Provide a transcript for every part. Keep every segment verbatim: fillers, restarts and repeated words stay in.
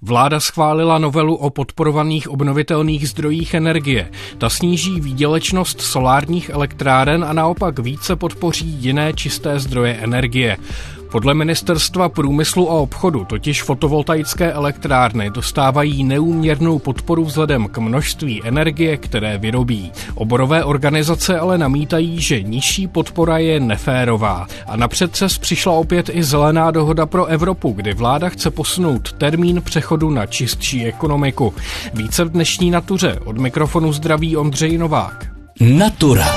Vláda schválila novelu o podporovaných obnovitelných zdrojích energie. Ta sníží výdělečnost solárních elektráren a naopak více podpoří jiné čisté zdroje energie. Podle Ministerstva průmyslu a obchodu totiž fotovoltaické elektrárny dostávají neúměrnou podporu vzhledem k množství energie, které vyrobí. Oborové organizace ale namítají, že nižší podpora je neférová. A na předces přišla opět i zelená dohoda pro Evropu, kdy vláda chce posunout termín přechodu na čistší ekonomiku. Více v dnešní Natuře. Od mikrofonu zdraví Ondřej Novák. Natura.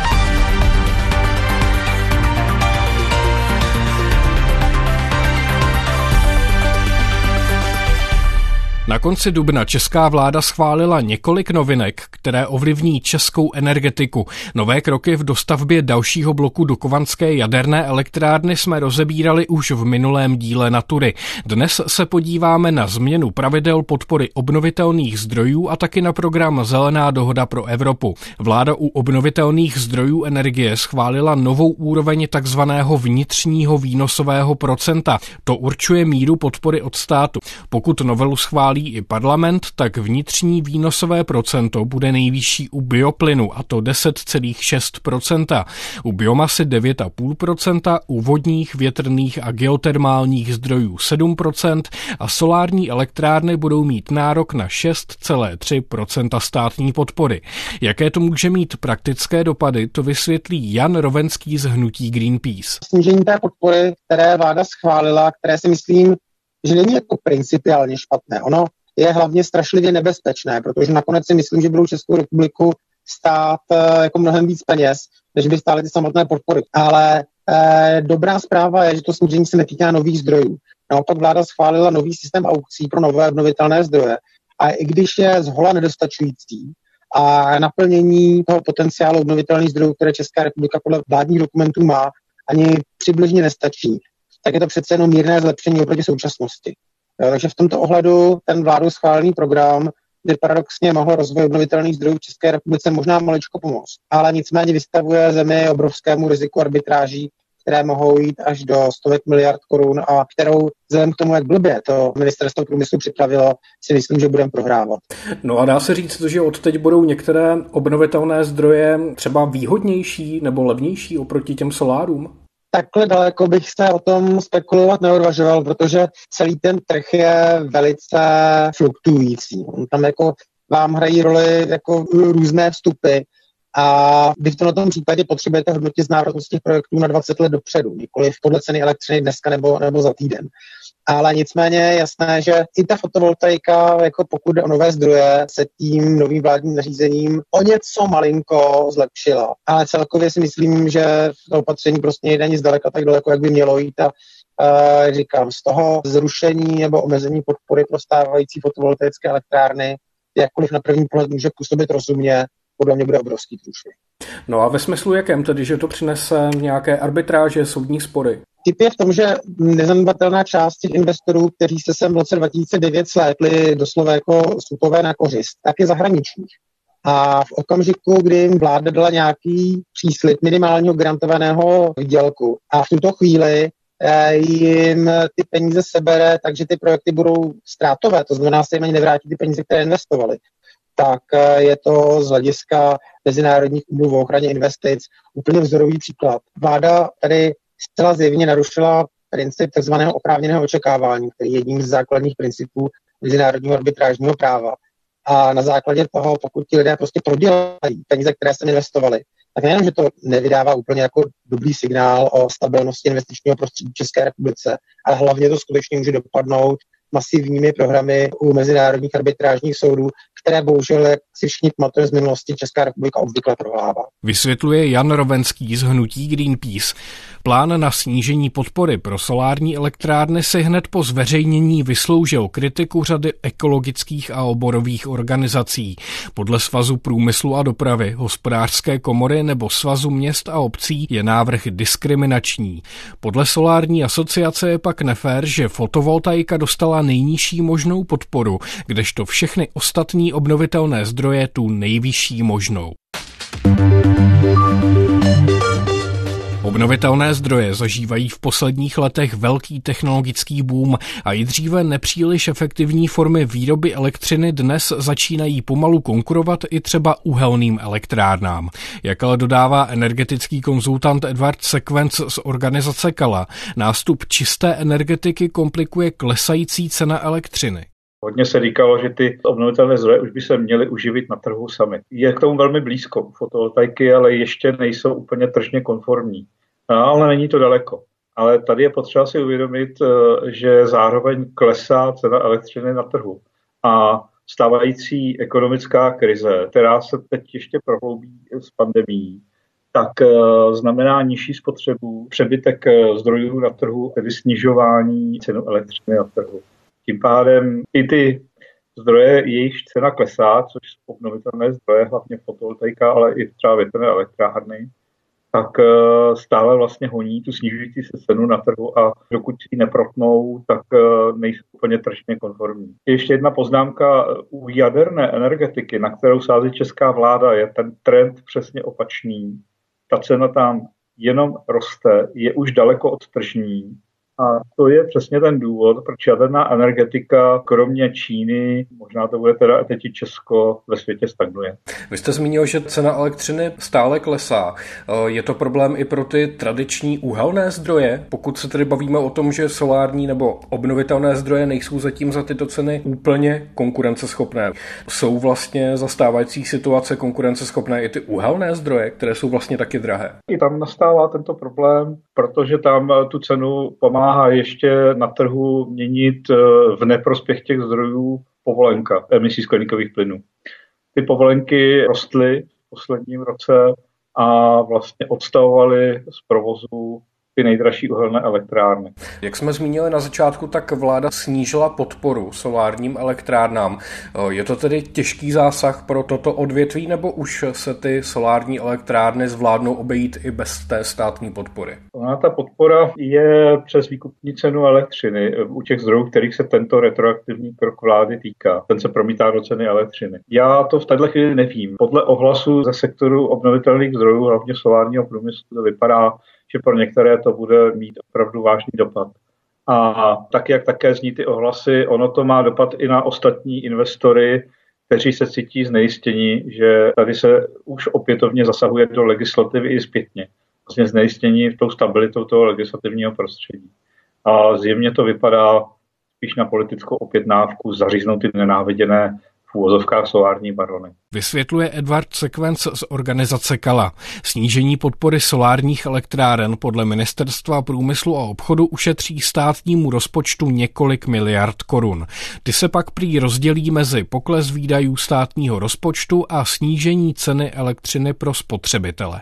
Na konci dubna česká vláda schválila několik novinek, které ovlivní českou energetiku. Nové kroky v dostavbě dalšího bloku Dukovanské jaderné elektrárny jsme rozebírali už v minulém díle Natury. Dnes se podíváme na změnu pravidel podpory obnovitelných zdrojů a taky na program Zelená dohoda pro Evropu. Vláda u obnovitelných zdrojů energie schválila novou úroveň takzvaného vnitřního výnosového procenta. To určuje míru podpory od státu. Pokud novelu schválí i parlament, tak vnitřní výnosové procento bude nejvyšší u bioplynu, a to deset celá šest procenta, u biomasy devět celá pět procenta, u vodních, větrných a geotermálních zdrojů sedm procent a solární elektrárny budou mít nárok na šest celá tři procenta státní podpory. Jaké to může mít praktické dopady, to vysvětlí Jan Rovenský z hnutí Greenpeace. Snížení té podpory, které vláda schválila, které si myslím, že není jako principiálně špatné. Ono je hlavně strašlivě nebezpečné, protože nakonec si myslím, že budou Českou republiku stát e, jako mnohem víc peněz, než by stály ty samotné podpory. Ale e, dobrá zpráva je, že to snížení se netýká nových zdrojů. Naopak vláda schválila nový systém aukcí pro nové obnovitelné zdroje. A i když je zhola nedostačující a naplnění toho potenciálu obnovitelných zdrojů, které Česká republika podle vládních dokumentů má, ani přibližně nestačí, tak je to přece jenom mírné zlepšení oproti současnosti. Jo, takže v tomto ohledu ten vládou schválený program by paradoxně mohl rozvoj obnovitelných zdrojů v České republice možná maličko pomoct, ale nicméně vystavuje zemi obrovskému riziku arbitráží, které mohou jít až do stovek miliard korun a kterou vzhledem k tomu, jak blbě to Ministerstvo průmyslu připravilo, si myslím, že budeme prohrávat. No a dá se říct, že odteď budou některé obnovitelné zdroje třeba výhodnější nebo levnější oproti těm solárům? Takhle daleko bych se o tom spekulovat neodvažoval, protože celý ten trh je velice fluktuující. Tam jako vám hrají roli jako různé vstupy a vy v tomto případě potřebujete hodnotit návratnost těch projektů na dvacet let dopředu, nikoliv podle ceny elektřiny dneska nebo, nebo za týden. Ale nicméně je jasné, že i ta fotovoltaika, jako pokud jde o nové zdroje, se tím novým vládním nařízením o něco malinko zlepšila. Ale celkově si myslím, že to opatření prostě nejde ani zdaleka tak daleko, jak by mělo jít. A uh, říkám, z toho zrušení nebo omezení podpory pro stávající fotovoltaické elektrárny, jakkoliv na první pohled může působit rozumně, podle mě bude obrovský průšvih. No a ve smyslu jakém tedy, že to přinese nějaké arbitráže, soudní spory? Typ je v tom, že nezanedbatelná část těch investorů, kteří se sem v roce dva tisíce devět slétli doslova jako slupové na kořist, tak je zahraničních. A v okamžiku, kdy jim vláda dala nějaký příslib minimálního garantovaného výdělku a v tuto chvíli jim ty peníze sebere, takže ty projekty budou ztrátové, to znamená, se jim ani nevrátí ty peníze, které investovali, tak je to z hlediska mezinárodních úmluv o ochraně investic úplně vzorový příklad. Vláda tady zcela zjevně narušila princip takzvaného oprávněného očekávání, který je jedním z základních principů mezinárodního arbitrážního práva. A na základě toho, pokud ti lidé prostě prodělají peníze, které se investovali, tak nejenom, že to nevydává úplně jako dobrý signál o stabilnosti investičního prostředí v České republice, ale hlavně to skutečně může dopadnout masivními programy u mezinárodních arbitrážních soudů, které bohužel, jak si všichni pamatujeme z minulosti, Česká republika obvykle prohrává. Vysvětluje Jan Rovenský z hnutí Greenpeace. Plán na snížení podpory pro solární elektrárny si hned po zveřejnění vysloužil kritiku řady ekologických a oborových organizací. Podle Svazu průmyslu a dopravy, Hospodářské komory nebo Svazu měst a obcí je návrh diskriminační. Podle Solární asociace je pak nefér, že fotovoltaika dostala nejnižší možnou podporu, kdežto všechny ostatní obnovitelné zdroje tu nejvyšší možnou. Obnovitelné zdroje zažívají v posledních letech velký technologický boom a i dříve nepříliš efektivní formy výroby elektřiny dnes začínají pomalu konkurovat i třeba uhelným elektrárnám. Jak ale dodává energetický konzultant Edward Sequence z organizace Kala, nástup čisté energetiky komplikuje klesající cena elektřiny. Hodně se říkalo, že ty obnovitelné zdroje už by se měly uživit na trhu sami. Je k tomu velmi blízko fotovoltaiky, ale ještě nejsou úplně tržně konformní. No, ale není to daleko. Ale tady je potřeba si uvědomit, že zároveň klesá cena elektřiny na trhu. A stávající ekonomická krize, která se teď ještě prohloubí s pandemií, tak znamená nižší spotřebu, přebytek zdrojů na trhu, tedy snižování ceny elektřiny na trhu. Tím pádem i ty zdroje, jejich cena klesá, což jsou obnovitelné zdroje, hlavně fotovoltaika, ale i třeba větrné elektrárny, tak stále vlastně honí tu snižující se cenu na trhu a dokud si ji neprotnou, tak nejsou úplně tržně konformní. Ještě jedna poznámka u jaderné energetiky, na kterou sází česká vláda, je ten trend přesně opačný. Ta cena tam jenom roste, je už daleko od tržní. A to je přesně ten důvod, proč jaderná energetika, kromě Číny, možná to bude teda teď i Česko, ve světě stagnuje. Vy jste zmínil, že cena elektřiny stále klesá. Je to problém i pro ty tradiční uhelné zdroje? Pokud se tedy bavíme o tom, že solární nebo obnovitelné zdroje nejsou zatím za tyto ceny úplně konkurenceschopné. Jsou vlastně za stávající situace konkurenceschopné i ty uhelné zdroje, které jsou vlastně taky drahé? I tam nastává tento problém, protože tam tu cenu pomáhá a ještě na trhu měnit v neprospěch těch zdrojů povolenka emisí skleníkových plynů. Ty povolenky rostly v posledním roce a vlastně odstavovaly z provozu ty nejdražší uhelné elektrárny. Jak jsme zmínili na začátku, tak vláda snížila podporu solárním elektrárnám. Je to tedy těžký zásah pro toto odvětví, nebo už se ty solární elektrárny zvládnou obejít i bez té státní podpory? Ona ta podpora je přes výkupní cenu elektřiny u těch zdrojů, kterých se tento retroaktivní krok vlády týká. Ten se promítá do ceny elektřiny. Já to v této chvíli nevím. Podle ohlasu ze sektoru obnovitelných zdrojů, hlavně solárního průmyslu, to vypadá, že pro některé to bude mít opravdu vážný dopad. A tak, jak také zní ty ohlasy, ono to má dopad i na ostatní investory, kteří se cítí znejistění, že tady se už opětovně zasahuje do legislativy i zpětně. Vlastně znejistění tou stabilitou toho legislativního prostředí. A zjevně to vypadá spíš na politickou objednávku zaříznout ty nenáviděné v úvozovkách solární barony. Vysvětluje Edward Sequence z organizace Kala. Snížení podpory solárních elektráren podle Ministerstva průmyslu a obchodu ušetří státnímu rozpočtu několik miliard korun. Ty se pak prý rozdělí mezi pokles výdajů státního rozpočtu a snížení ceny elektřiny pro spotřebitele.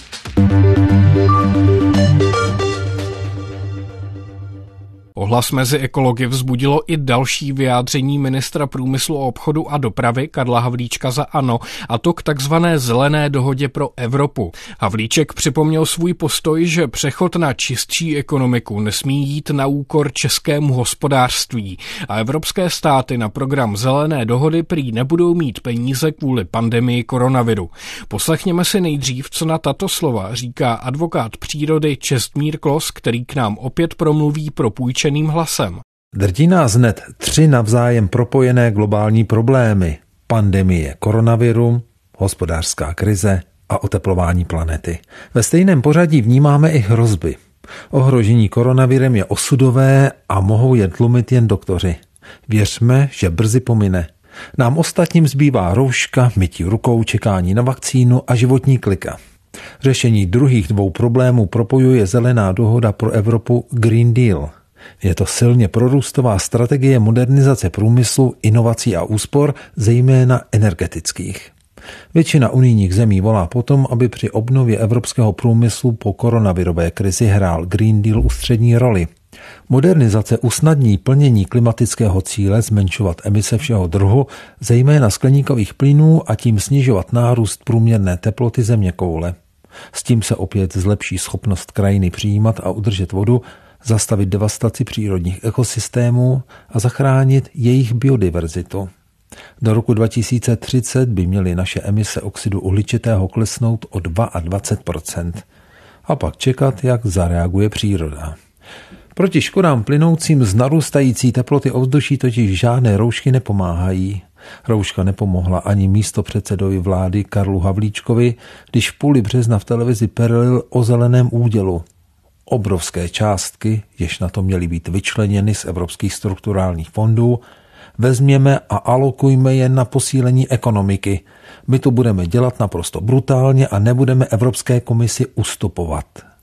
Ohlas mezi ekology vzbudilo i další vyjádření ministra průmyslu a obchodu a dopravy Karla Havlíčka za ANO, a to k takzvané zelené dohodě pro Evropu. Havlíček připomněl svůj postoj, že přechod na čistší ekonomiku nesmí jít na úkor českému hospodářství a evropské státy na program zelené dohody prý nebudou mít peníze kvůli pandemii koronaviru. Poslechněme si nejdřív, co na tato slova říká advokát přírody Čestmír Klos, který k nám opět promluví propůjčeným hlasem. Drtí nás hned tři navzájem propojené globální problémy. Pandemie koronaviru, hospodářská krize a oteplování planety. Ve stejném pořadí vnímáme i hrozby. Ohrožení koronavirem je osudové a mohou je tlumit jen doktoři. Věřme, že brzy pomine. Nám ostatním zbývá rouška, mytí rukou, čekání na vakcínu a životní klika. Řešení druhých dvou problémů propojuje zelená dohoda pro Evropu Green Deal. Je to silně prorůstová strategie modernizace průmyslu, inovací a úspor, zejména energetických. Většina unijních zemí volá potom, aby při obnově evropského průmyslu po koronavirové krizi hrál Green Deal ústřední roli. Modernizace usnadní plnění klimatického cíle zmenšovat emise všeho druhu, zejména skleníkových plynů, a tím snižovat nárůst průměrné teploty zeměkoule. S tím se opět zlepší schopnost krajiny přijímat a udržet vodu, zastavit devastaci přírodních ekosystémů a zachránit jejich biodiverzitu. Do roku dva tisíce třicet by měly naše emise oxidu uhličitého klesnout o dvacet dva procent. a pak čekat, jak zareaguje příroda. Proti škodám plynoucím z narůstající teploty ovzduší totiž žádné roušky nepomáhají. Rouška nepomohla ani místopředsedovi vlády Karlu Havlíčkovi, když v půli března v televizi perlil o zeleném údělu. Obrovské částky, jež na to měly být vyčleněny z evropských strukturálních fondů, vezměme a alokujme je na posílení ekonomiky. My to budeme dělat naprosto brutálně a nebudeme Evropské komisi ustupovat.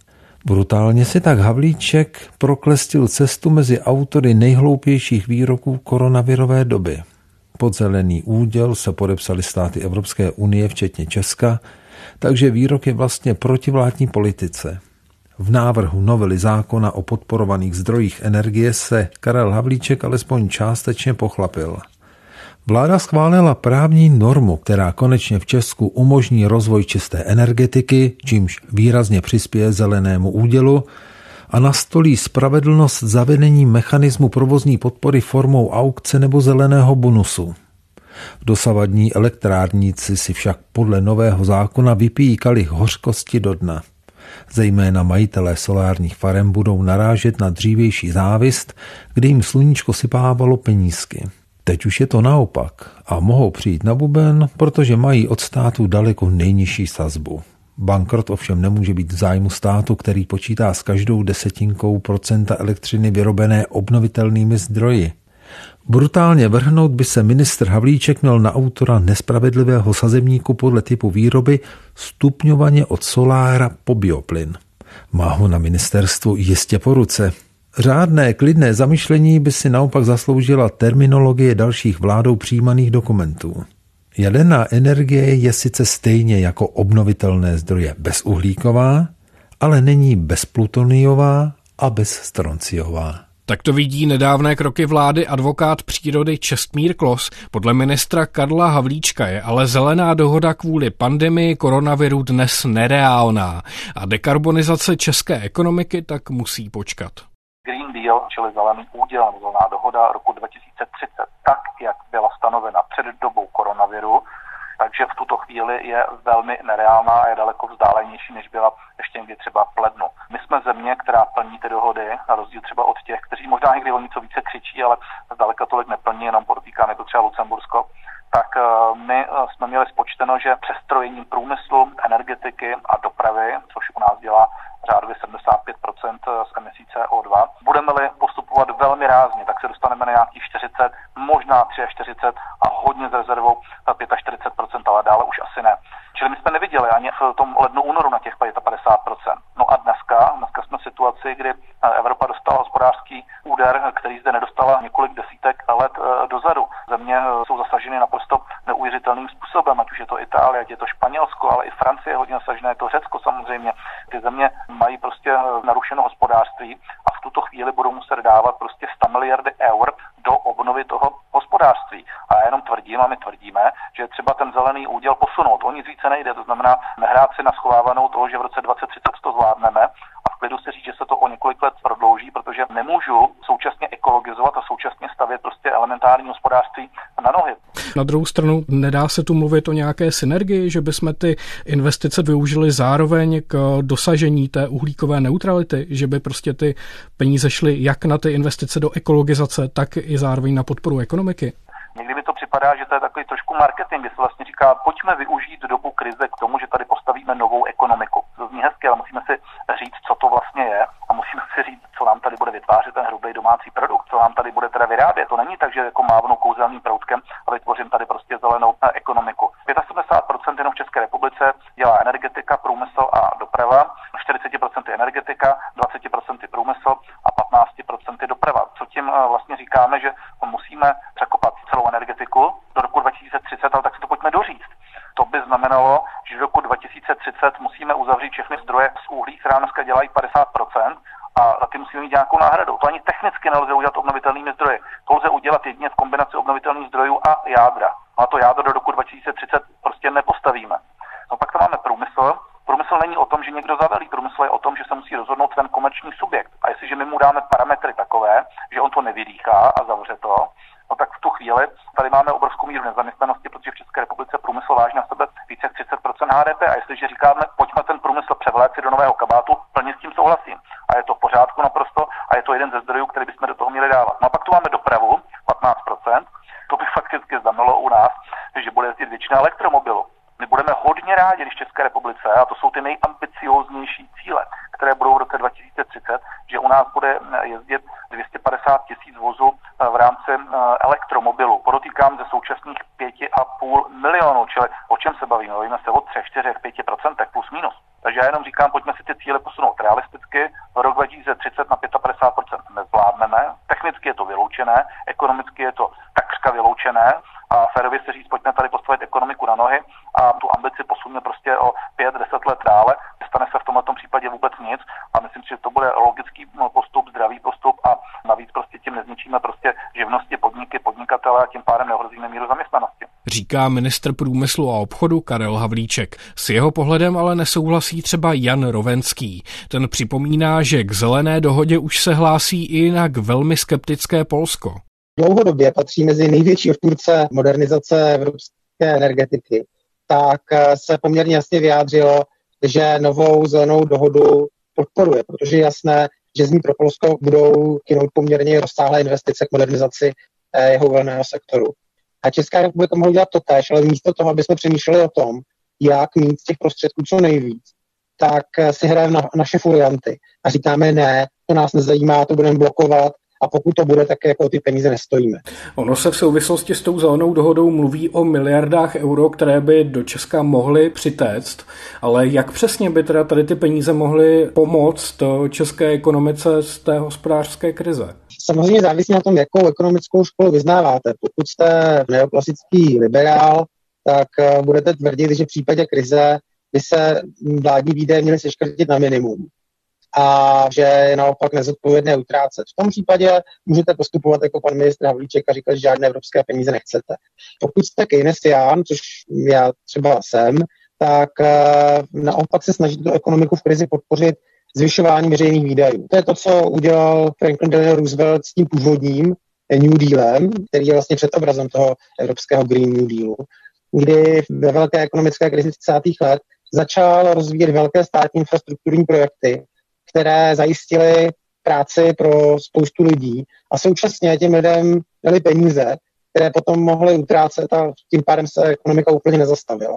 Brutálně si tak Havlíček proklestil cestu mezi autory nejhloupějších výroků koronavirové doby. Pod zelený úděl se podepsali státy Evropské unie, včetně Česka, takže výrok je vlastně protivládní politice. V návrhu novely zákona o podporovaných zdrojích energie se Karel Havlíček alespoň částečně pochlapil. Vláda schválila právní normu, která konečně v Česku umožní rozvoj čisté energetiky, čímž výrazně přispěje zelenému údělu, a nastolí spravedlnost zavedení mechanismu provozní podpory formou aukce nebo zeleného bonusu. Dosavadní elektrárníci si však podle nového zákona vypijí kalich hořkosti do dna. Zejména majitelé solárních farem budou narážet na dřívější závist, kdy jim sluníčko sypávalo penízky. Teď už je to naopak a mohou přijít na buben, protože mají od státu daleko nejnižší sazbu. Bankrot ovšem nemůže být v zájmu státu, který počítá s každou desetinkou procenta elektřiny vyrobené obnovitelnými zdroji. Brutálně vrhnout by se ministr Havlíček měl na autora nespravedlivého sazebníku podle typu výroby stupňovaně od solára po bioplyn. Má ho na ministerstvu jistě po ruce. Řádné klidné zamyšlení by si naopak zasloužila terminologie dalších vládou přijímaných dokumentů. Jaderná energie je sice stejně jako obnovitelné zdroje bezuhlíková, ale není bezplutoniová a bezstronciová. Tak to vidí nedávné kroky vlády advokát přírody Čestmír Klos. Podle ministra Karla Havlíčka je ale zelená dohoda kvůli pandemii koronaviru dnes nereálná a dekarbonizace české ekonomiky tak musí počkat. Green Deal, čili zelený úděl, zelená dohoda roku dva tisíce třicet, tak, jak byla stanovena před dobou koronaviru, takže v tuto chvíli je velmi nereálná a je daleko vzdálenější, než byla ještě někdy třeba v lednu. My jsme země, která plní ty dohody, na rozdíl třeba od těch, kteří možná někdy o něco více křičí, ale zdaleka tolik neplní, jenom podotýkám, je to třeba Lucembursko. Tak my jsme měli spočteno, že přestrojením průmyslu, energetiky a dopravy, což u nás dělá řádově sedmdesát pět procent z emisí C O dva, budeme-li postupovat velmi rázně, tak se dostaneme na nějakých čtyřicet, možná čtyřicet tři a hodně s rezervou čtyřicet pět procent, ale dále už asi ne. Čili my jsme neviděli ani v tom lednu únoru na těch padesát procent. No a dneska, dneska jsme v situaci, kdy Evropa dostala hospodářský úder, který zde nedostala několik desítek let dozadu. Země jsou zasaženy naprosto neuvěřitelným způsobem, ať už je to Itálie, ať je to Španělsko, ale i Francie je hodně zasažené, je to Řecko samozřejmě. Ty země mají prostě narušeno hospodářství a v tuto chvíli budou muset dávat prostě sto miliardy eur do obnovy toho hospodářství. A já jenom tvrdím, a my tvrdíme, že třeba ten zelený úděl posunout. O nic více nejde, to znamená nehrát si na schovávanou toho, že v roce dvacet třicet to zvládneme a v klidu si říct, že se to o několik let prodlouží, protože nemůžu současně ekologizovat a současně stavět prostě elementární hospodářství na nohy. Na druhou stranu nedá se tu mluvit o nějaké synergii, že bychom ty investice využili zároveň k dosažení té uhlíkové neutrality, že by prostě ty peníze šly jak na ty investice do ekologizace, tak i zároveň na podporu ekonomiky. Někdy mi to připadá, že to je takový trošku marketing, kdy se vlastně říká, pojďme využít dobu krize k tomu, že tady postavíme novou ekonomiku. To zní hezky, ale musíme si říct, co to vlastně je a musíme si říct, co nám tady bude vytvářet ten hrubý domácí produkt, co nám tady bude teda vyrábět. To není tak, že jako mávnu kouzelným proutkem a vytvořím tady prostě zelenou ekonomiku. sedmdesát pět procent jenom v České republice dělá energetika, průmysl a doprava, čtyřicet procent energetika, dvacet procent průmysl a patnáct procent doprava. Co tím vlastně říkáme, že musíme překopat celou energetiku do roku dva tisíce třicet, ale tak si to pojďme doříct. To by znamenalo, že do roku dva tisíce třicet musíme uzavřít všechny zdroje z uhlí, která dneska dělají padesát procent a ty musíme mít nějakou náhradu. To ani technicky nelze udělat obnovitelnými zdroji. To lze udělat jedině v kombinaci obnovitelných zdrojů a jádra. A to jádro do roku dva tisíce třicet prostě nepostavíme. No pak tam máme průmysl. Průmysl není o tom, že někdo zavelí. Průmysl je o tom, že se musí rozhodnout ten komerční subjekt. A jestliže my mu dáme parametry takové, že on to nevydýchá a zavře to, no tak v tu chvíli tady máme obrovskou míru nezaměstnanosti, protože v České republice průmysl váží na sebe více jak třicet procent H D P. A jestliže říkáme, pojďme ten průmysl převléci do nového kabátu, plně s tím souhlasím. A je to v pořádku naprosto a je to jeden ze zdrojů, který bychom do toho měli dávat. No a pak tu máme dopravu, patnáct procent, to by fakticky znamenalo u nás, že bude jezdit většina elektromobilů. My budeme hodně rádi, když v České republice, a to jsou ty nejambicioznější cíle, které budou v roce dva tisíce třicet, že u nás bude jezdit dvě stě padesát tisíc vozů v rámci elektromobilů. Podotýkám ze současných pět a půl milionů, čili o čem se bavíme? Bavíme se o tři, čtyři, pět procentech plus minus. Takže já jenom říkám, pojďme si ty cíle posunout realisticky. V rok dva tisíce třicet na padesát pět procent nezvládneme. Technicky je to vyloučené, ekonomicky je to takřka vyloučené. A férově se říct, pojďme tady postavit ekonomiku na nohy a tu ambici posuneme prostě o pět deset let dále. Nestane se v tomto případě vůbec nic a myslím si, že to bude logický postup, zdravý postup a navíc prostě tím nezničíme prostě živnosti, podniky, podnikatele a tím pádem neohrozíme míru zaměstnanosti. Říká ministr průmyslu a obchodu Karel Havlíček. S jeho pohledem ale nesouhlasí třeba Jan Rovenský. Ten připomíná, že k zelené dohodě už se hlásí i jinak velmi skeptické Polsko. Dlouhodobě patří mezi největší odpůrce modernizace evropské energetiky, tak se poměrně jasně vyjádřilo, že novou zelenou dohodu podporuje, protože je jasné, že z ní pro Polsko budou kynout poměrně rozsáhlé investice k modernizaci jeho uhelného sektoru. A Česká republika mohla dělat to též, ale místo toho, aby jsme přemýšleli o tom, jak mít z těch prostředků co nejvíc, tak si hrajeme na naše furianty a říkáme ne, to nás nezajímá, to budeme blokovat, a pokud to bude, tak jako ty peníze nestojíme. Ono se v souvislosti s tou zelenou dohodou mluví o miliardách euro, které by do Česka mohly přitéct, ale jak přesně by teda tady ty peníze mohly pomoct české ekonomice z té hospodářské krize? Samozřejmě závisí na tom, jakou ekonomickou školu vyznáváte. Pokud jste neoklasický liberál, tak budete tvrdit, že v případě krize by se vládní výdaje měly seškrtit na minimum a že je naopak nezodpovědné utrácet. V tom případě můžete postupovat jako pan ministr Havlíček a říkat, že žádné evropské peníze nechcete. Pokud jste keynesián, což já třeba jsem, tak naopak se snažíte tu ekonomiku v krizi podpořit zvyšování veřejných výdajů. To je to, co udělal Franklin Delano Roosevelt s tím původním New Dealem, který je vlastně předobrazem toho evropského Green New Dealu, kdy ve velké ekonomické krizi třicátých let začal rozvíjet velké státní infrastrukturní projekty, které zajistily práci pro spoustu lidí a současně těm lidem dali peníze, které potom mohly utrácet a tím pádem se ekonomika úplně nezastavila.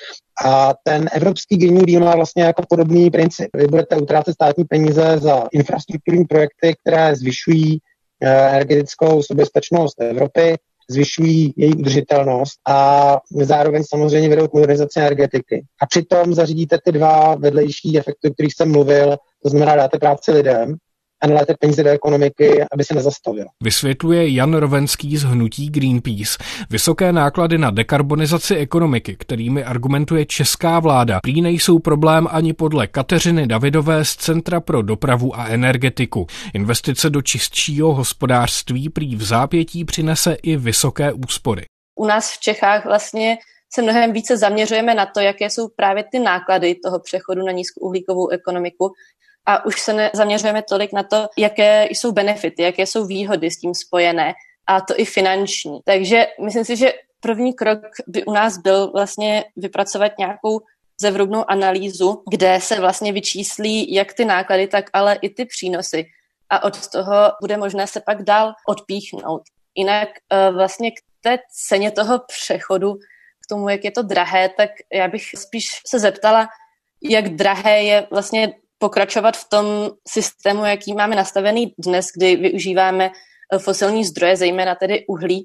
A ten evropský Green New Deal má vlastně jako podobný princip. Vy budete utrácet státní peníze za infrastrukturní projekty, které zvyšují energetickou soběstačnost Evropy, zvyšují její udržitelnost a zároveň samozřejmě vedou k modernizaci energetiky. A přitom zařídíte ty dva vedlejší efekty, o kterých jsem mluvil, to znamená dáte práci lidem a naléte peníze do ekonomiky, aby se nezastavilo. Vysvětluje Jan Rovenský z hnutí Greenpeace. Vysoké náklady na dekarbonizaci ekonomiky, kterými argumentuje česká vláda, prý nejsou problém ani podle Kateřiny Davidové z Centra pro dopravu a energetiku. Investice do čistšího hospodářství prý v zápětí přinese i vysoké úspory. U nás v Čechách vlastně se mnohem více zaměřujeme na to, jaké jsou právě ty náklady toho přechodu na nízkouhlíkovou ekonomiku, a už se nezaměřujeme tolik na to, jaké jsou benefity, jaké jsou výhody s tím spojené, a to i finanční. Takže myslím si, že první krok by u nás byl vlastně vypracovat nějakou zevrubnou analýzu, kde se vlastně vyčíslí jak ty náklady, tak ale i ty přínosy. A od toho bude možné se pak dál odpíchnout. Jinak vlastně k té ceně toho přechodu, k tomu, jak je to drahé, tak já bych spíš se zeptala, jak drahé je vlastně pokračovat v tom systému, jaký máme nastavený dnes, kdy využíváme fosilní zdroje, zejména tedy uhlí.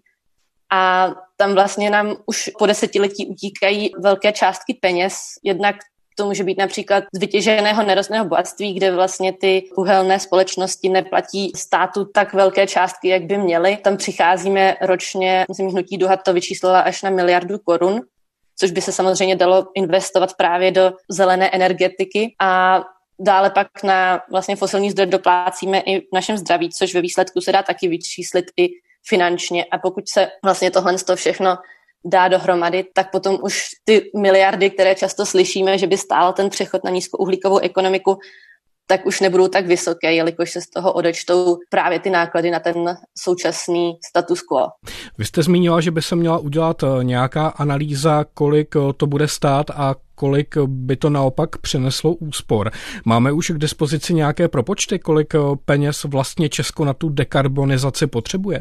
A tam vlastně nám už po desetiletí utíkají velké částky peněz. Jednak to může být například z vytěženého nerostného bohatství, kde vlastně ty uhelné společnosti neplatí státu tak velké částky, jak by měly. Tam přicházíme ročně, myslím, hnutí Duha to vyčíslila až na miliardu korun, což by se samozřejmě dalo investovat právě do zelené energetiky. A dále pak na vlastně fosilní zdroje doplácíme i v našem zdraví, což ve výsledku se dá taky vyčíslit i finančně. A pokud se vlastně tohle to všechno dá dohromady, tak potom už ty miliardy, které často slyšíme, že by stál ten přechod na nízkouhlíkovou ekonomiku, tak už nebudou tak vysoké, jelikož se z toho odečtou právě ty náklady na ten současný status quo. Vy jste zmínila, že by se měla udělat nějaká analýza, kolik to bude stát a kolik by to naopak přineslo úspor. Máme už k dispozici nějaké propočty, kolik peněz vlastně Česko na tu dekarbonizaci potřebuje?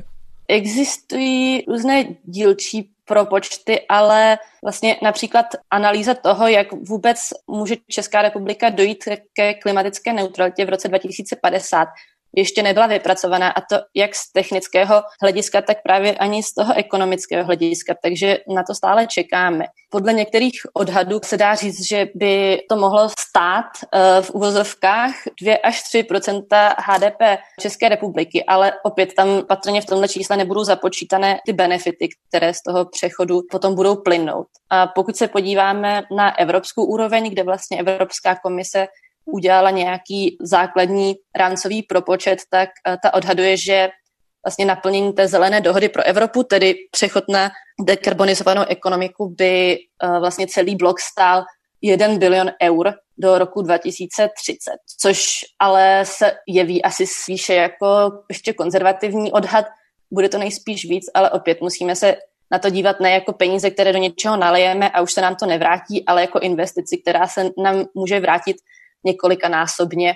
Existují různé dílčí propočty, ale vlastně například analýza toho, jak vůbec může Česká republika dojít ke klimatické neutralitě v roce dva tisíce padesát, ještě nebyla vypracovaná, a to jak z technického hlediska, tak právě ani z toho ekonomického hlediska, takže na to stále čekáme. Podle některých odhadů se dá říct, že by to mohlo stát v uvozovkách dvě až tři procenta H D P České republiky, ale opět tam patrně v tomhle čísle nebudou započítané ty benefity, které z toho přechodu potom budou plynout. A pokud se podíváme na evropskou úroveň, kde vlastně Evropská komise udělala nějaký základní rámcový propočet, tak ta odhaduje, že vlastně naplnění té zelené dohody pro Evropu, tedy přechod na dekarbonizovanou ekonomiku, by vlastně celý blok stál jeden bilion eur do roku dva tisíce třicet, což ale se jeví asi spíše jako ještě konzervativní odhad. Bude to nejspíš víc, ale opět musíme se na to dívat ne jako peníze, které do něčeho nalejeme a už se nám to nevrátí, ale jako investici, která se nám může vrátit několikanásobně,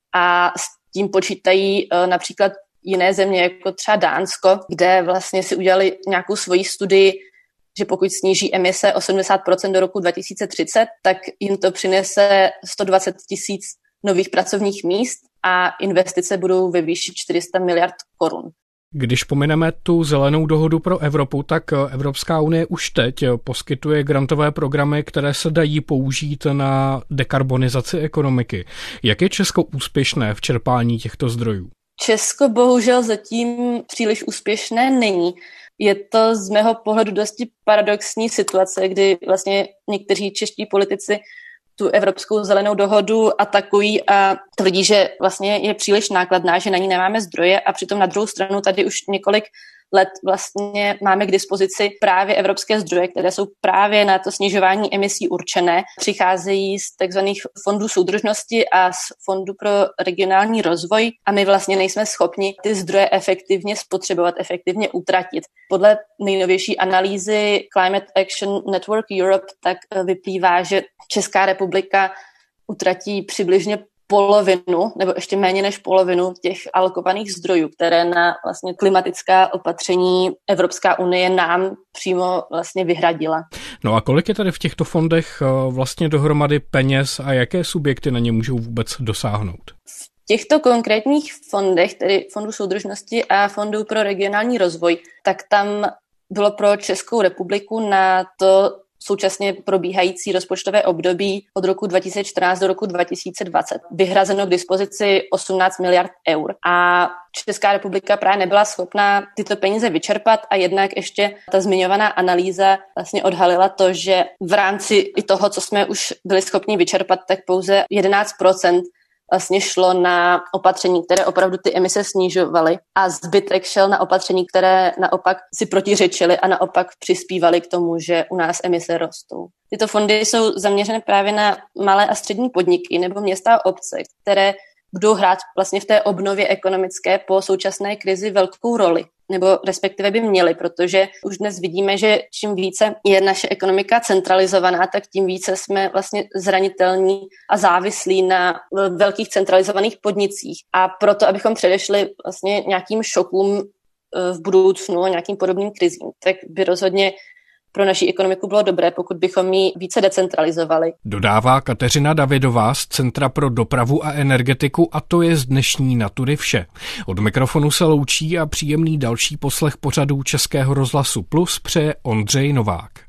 a s tím počítají uh, například jiné země, jako třeba Dánsko, kde vlastně si udělali nějakou svoji studii, že pokud sníží emise o sedmdesát procent do roku dva tisíce třicet, tak jim to přinese sto dvacet tisíc nových pracovních míst a investice budou ve výši čtyři sta miliard korun. Když pomineme tu zelenou dohodu pro Evropu, tak Evropská unie už teď poskytuje grantové programy, které se dají použít na dekarbonizaci ekonomiky. Jak je Česko úspěšné v čerpání těchto zdrojů? Česko bohužel zatím příliš úspěšné není. Je to z mého pohledu dosti paradoxní situace, kdy vlastně někteří čeští politici tu Evropskou zelenou dohodu atakují a tvrdí, že vlastně je příliš nákladná, že na ní nemáme zdroje, a přitom na druhou stranu tady už několik let vlastně máme k dispozici právě evropské zdroje, které jsou právě na to snižování emisí určené. Přicházejí z takzvaných fondů soudržnosti a z fondu pro regionální rozvoj a my vlastně nejsme schopni ty zdroje efektivně spotřebovat, efektivně utratit. Podle nejnovější analýzy Climate Action Network Europe tak vyplývá, že Česká republika utratí přibližně polovinu, nebo ještě méně než polovinu těch alokovaných zdrojů, které na vlastně klimatická opatření Evropská unie nám přímo vlastně vyhradila. No a kolik je tady v těchto fondech vlastně dohromady peněz a jaké subjekty na ně můžou vůbec dosáhnout? V těchto konkrétních fondech, tedy Fondu soudržnosti a Fondu pro regionální rozvoj, tak tam bylo pro Českou republiku na to současně probíhající rozpočtové období od roku dva tisíce čtrnáct do roku dva tisíce dvacet vyhrazeno k dispozici osmnáct miliard eur. A Česká republika právě nebyla schopná tyto peníze vyčerpat a jednak ještě ta zmiňovaná analýza vlastně odhalila to, že v rámci i toho, co jsme už byli schopni vyčerpat, tak pouze jedenáct procent vlastně šlo na opatření, které opravdu ty emise snižovaly, a zbytek šel na opatření, které naopak si protiřečily a naopak přispívaly k tomu, že u nás emise rostou. Tyto fondy jsou zaměřené právě na malé a střední podniky nebo města a obce, které budou hrát vlastně v té obnově ekonomické po současné krizi velkou roli, nebo respektive by měly, protože už dnes vidíme, že čím více je naše ekonomika centralizovaná, tak tím více jsme vlastně zranitelní a závislí na velkých centralizovaných podnicích. A proto, abychom předešli vlastně nějakým šokům v budoucnu a nějakým podobným krizím, tak by rozhodně pro naši ekonomiku bylo dobré, pokud bychom ji více decentralizovali. Dodává Kateřina Davidová z Centra pro dopravu a energetiku, a to je z dnešní Natury vše. Od mikrofonu se loučí a příjemný další poslech pořadů Českého rozhlasu Plus přeje Ondřej Novák.